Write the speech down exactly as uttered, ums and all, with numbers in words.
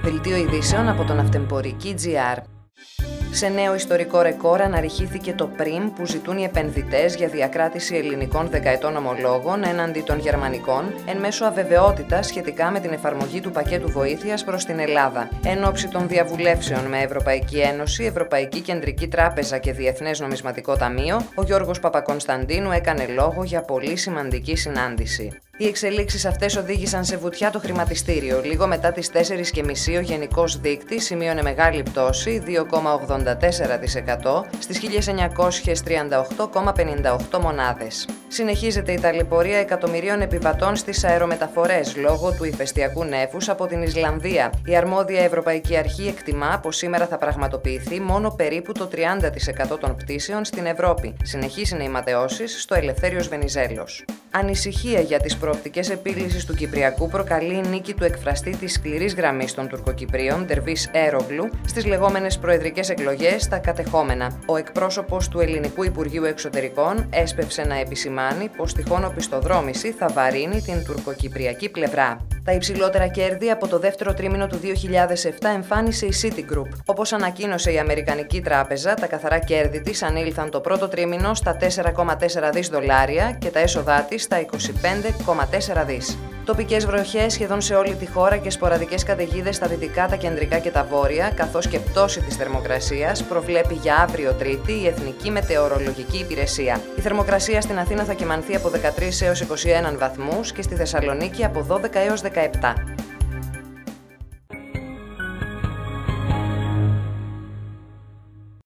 Δελτίο ειδήσεων από τον Αυτεμπορική τζι αρ. Σε νέο ιστορικό ρεκόρ αναρριχήθηκε το πριμ που ζητούν οι επενδυτές για διακράτηση ελληνικών δεκαετών ομολόγων έναντι των γερμανικών, εν μέσω αβεβαιότητας σχετικά με την εφαρμογή του πακέτου βοήθειας προς την Ελλάδα. Εν ώψη των διαβουλεύσεων με Ευρωπαϊκή Ένωση, Ευρωπαϊκή Κεντρική Τράπεζα και Διεθνές Νομισματικό Ταμείο, ο Γιώργος Παπακωνσταντίνου έκανε λόγο για πολύ σημαντική συνάντηση. Οι εξελίξεις αυτές οδήγησαν σε βουτιά το χρηματιστήριο. Λίγο μετά τις τέσσερις και μισή ο γενικός δείκτης σημείωνε μεγάλη πτώση, δύο κόμμα ογδόντα τέσσερα τοις εκατό, στις χίλια εννιακόσιες τριάντα οκτώ κόμμα πενήντα οκτώ μονάδες. Συνεχίζεται η ταλαιπωρία εκατομμυρίων επιβατών στις αερομεταφορές λόγω του ηφαιστειακού νέφους από την Ισλανδία. Η αρμόδια Ευρωπαϊκή Αρχή εκτιμά πως σήμερα θα πραγματοποιηθεί μόνο περίπου το τριάντα τοις εκατό των πτήσεων στην Ευρώπη. Συνεχείς είναι οι ματαιώσεις στο Ελευθέριος Βενιζέλος. Ανησυχία για τις προοπτικές επίλυσης του Κυπριακού προκαλεί η νίκη του εκφραστή της σκληρής γραμμής των Τουρκοκυπρίων, Ντερβίς Έρογλου, στις λεγόμενες προεδρικές εκλογές στα κατεχόμενα. Ο εκπρόσωπος του Ελληνικού Υπουργείου Εξωτερικών έσπευσε να επισημάνει πως τυχόν οπισθοδρόμηση θα βαρύνει την τουρκοκυπριακή πλευρά. Τα υψηλότερα κέρδη από το δεύτερο τρίμηνο του δύο χιλιάδες επτά εμφάνισε η Citigroup. Όπως ανακοίνωσε η Αμερικανική Τράπεζα, τα καθαρά κέρδη της ανήλθαν το πρώτο τρίμηνο στα τέσσερα κόμμα τέσσερα δις δολάρια και τα έσοδά της στα είκοσι πέντε κόμμα τέσσερα δις. Τοπικές βροχές σχεδόν σε όλη τη χώρα και σποραδικές καταιγίδες στα δυτικά, τα κεντρικά και τα βόρεια, καθώς και πτώση της θερμοκρασίας, προβλέπει για αύριο Τρίτη η Εθνική Μετεωρολογική Υπηρεσία. Η θερμοκρασία στην Αθήνα θα κυμανθεί από δεκατρείς έως είκοσι ένα βαθμούς και στη Θεσσαλονίκη από δώδεκα έως δεκαεπτά.